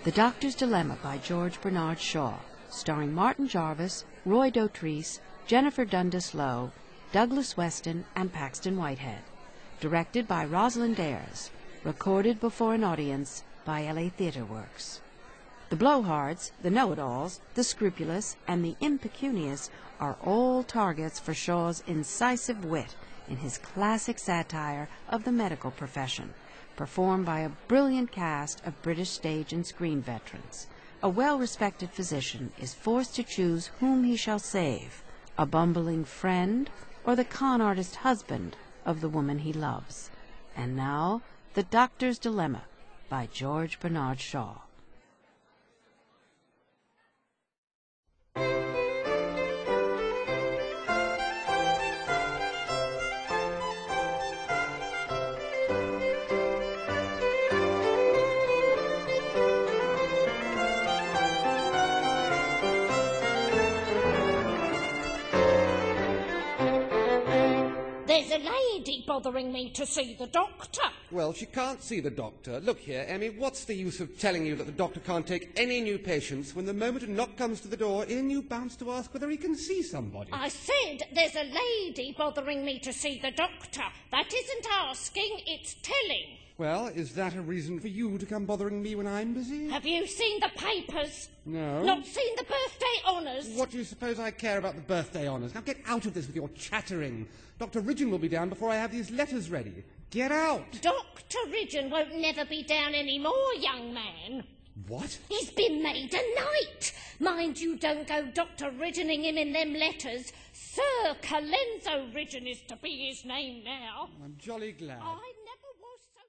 The Doctor's Dilemma by George Bernard Shaw, starring Martin Jarvis, Roy Dotrice, Jennifer Dundas Lowe, Douglas Weston, and Paxton Whitehead. Directed by Rosalind Ayres. Recorded before an audience by LA Theatre Works. The blowhards, the know-it-alls, the scrupulous, and the impecunious are all targets for Shaw's incisive wit in his classic satire of the medical profession, performed by a brilliant cast of British stage and screen veterans. A well-respected physician is forced to choose whom he shall save, a bumbling friend or the con artist husband of the woman he loves. And now, The Doctor's Dilemma by George Bernard Shaw. There's a lady bothering me to see the doctor. Well, she can't see the doctor. Look here, Emmy, what's the use of telling you that the doctor can't take any new patients when the moment a knock comes to the door, in you bounce to ask whether he can see somebody? I said there's a lady bothering me to see the doctor. That isn't asking, it's telling. Well, is that a reason for you to come bothering me when I'm busy? Have you seen the papers? No. Not seen the birthday honours? What do you suppose I care about the birthday honours? Now get out of this with your chattering. Dr. Ridgeon will be down before I have these letters ready. Get out! Dr. Ridgeon won't never be down any more, young man. What? He's been made a knight. Mind you don't go Dr. Ridgeoning him in them letters. Sir Colenso Ridgeon is to be his name now. I'm jolly glad. I never...